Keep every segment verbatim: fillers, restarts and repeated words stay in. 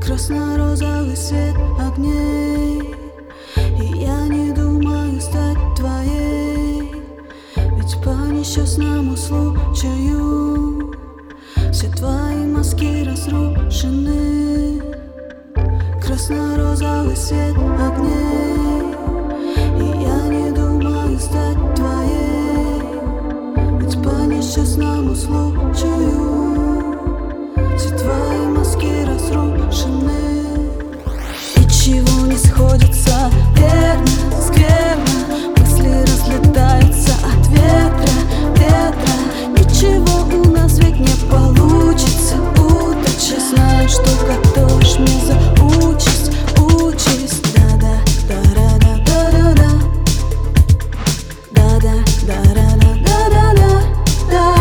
Красно-розовый свет огней, и я не думаю стать твоей. Ведь по несчастному случаю все твои мазки разрушены. Красно-розовый свет огней, и я не думаю стать твоей. Ведь по несчастному случаю все твои мазки разрушены. И чего не сходится, верно, скверно, мысли разлетаются от ветра, ветра. Ничего у нас ведь не получится, удача. Знаю, что готовишь мне за участь, участь. Да-да, да-да, да-да-да, да-да, да-да, да-да-да, да.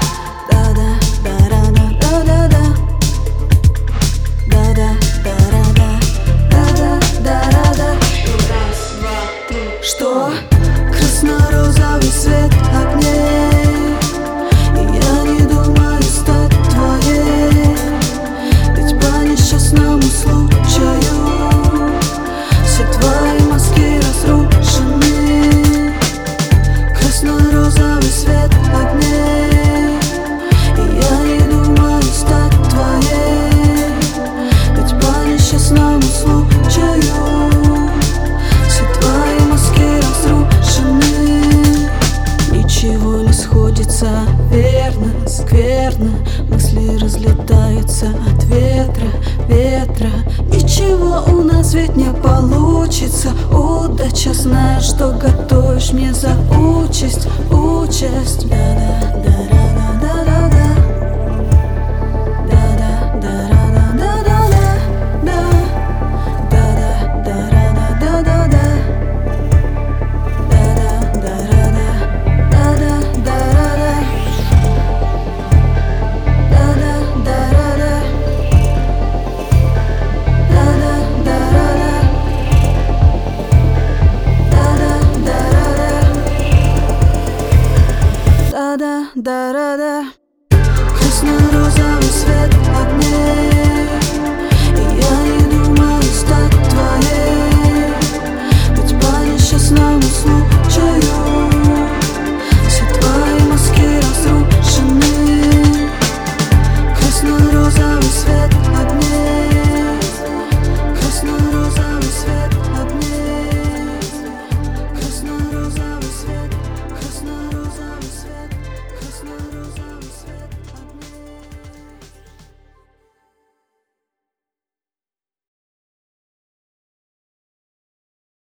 Что? Красно-розовый свет огней, и я не думаю стать твоей. Ведь по несчастному случаю все твои мазки разрушены. Красно-розовый свет огней, и я не думаю стать твоей. Ведь по несчастному случаю ничего не сходится, верно, скверно, мысли разлетаются от ветра, ветра. Ничего у нас ведь не получится, удача. Знаю, что готовишь мне за участь, участь. Да-да, да-да-да-да-да, да-да-да. Красно-розовый свет огней, и я не думаю стать твоей. Ведь по несчастному случаю